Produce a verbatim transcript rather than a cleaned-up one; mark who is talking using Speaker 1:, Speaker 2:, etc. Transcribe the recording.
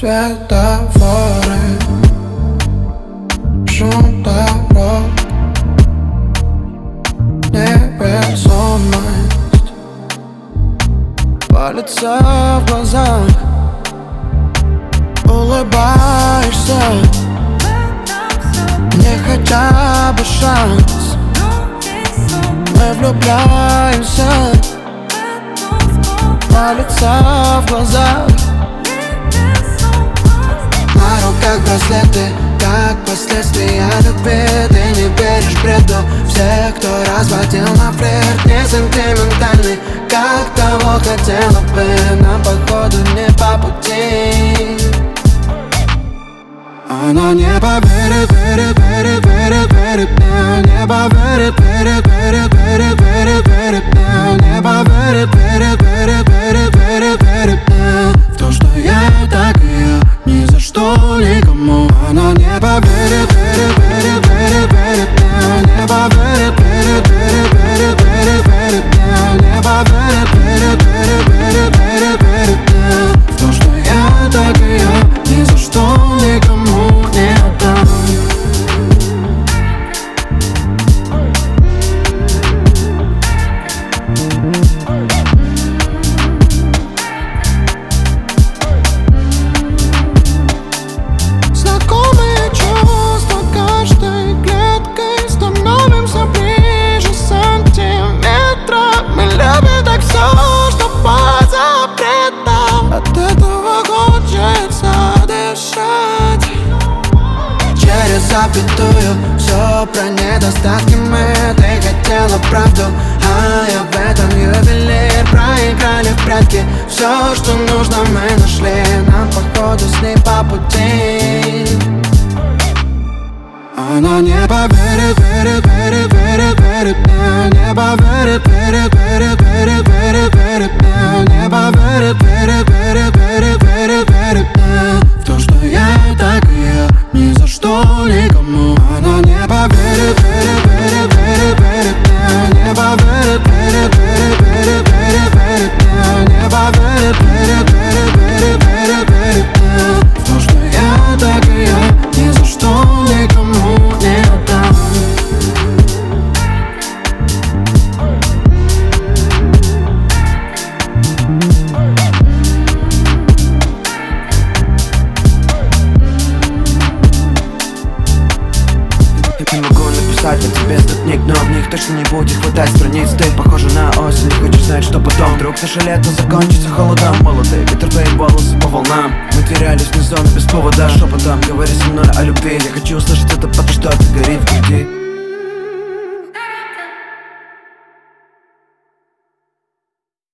Speaker 1: Светофоры, шум дорог, невесомость палится в глазах. Улыбаешься, мне хотя бы шанс. Мы влюбляемся, палится в глазах. На руках браслеты, как последствия любви. Ты не веришь бреду всех, кто разводил на флирт. Не сентиментальный, как того хотела бы. Нам походу не по пути. Она не поверит, верит, верит, верит, верит мне. Не поверит, верит, верит, верит, верит, верит мне. Не поверит, верит, верит, верит, верит, верит мне. В то, что я так и я, ни за что никому. Она не поверит, верит, верит, верит, верит мне. Не поверит, верит, верит, верит, верит, верит мне. Не поверит, верит, верит, верит, верит, верит мне. В то, что я так и я, ни за что никому не отдам. Знакомые чувства каждой клеткой. Становимся ближе сантиметрами. Любим так все, что по запретам. От этого хочется дышать. Через запятую все про недостатки мы. Ты хотела правду, а я в этом ювелир. Проиграли в прятки, все, что нужно, мы нашли. Нам походу с ней по пути. Она не поверит, верит, верит, верит, верит мне. Не поверит, верит, верит, верит, верит, верит мне. Не поверит, верит, верит, верит, верит, верит мне. В то, что я так и я, ни за что никому. Она не поверит, верит, верит, верит, верит мне. Не поверит, верит, верит, верит, верит, верит мне. Не поверит, верит, верит, верит, верит, верит мне. В то, что я так и я, ни за что никому не отдам.
Speaker 2: Я не могу написать о тебе сто книг, но в них точно не будет хватать страниц. Ты похожа на осень, не хочешь знать, что потом. Вдруг наше лето закончится холодом. Молодые ветер, твои волосы по волнам. Мы терялись внизу без повода. Шепотом говори со мной о любви. Я хочу услышать это, потому что это горит в груди.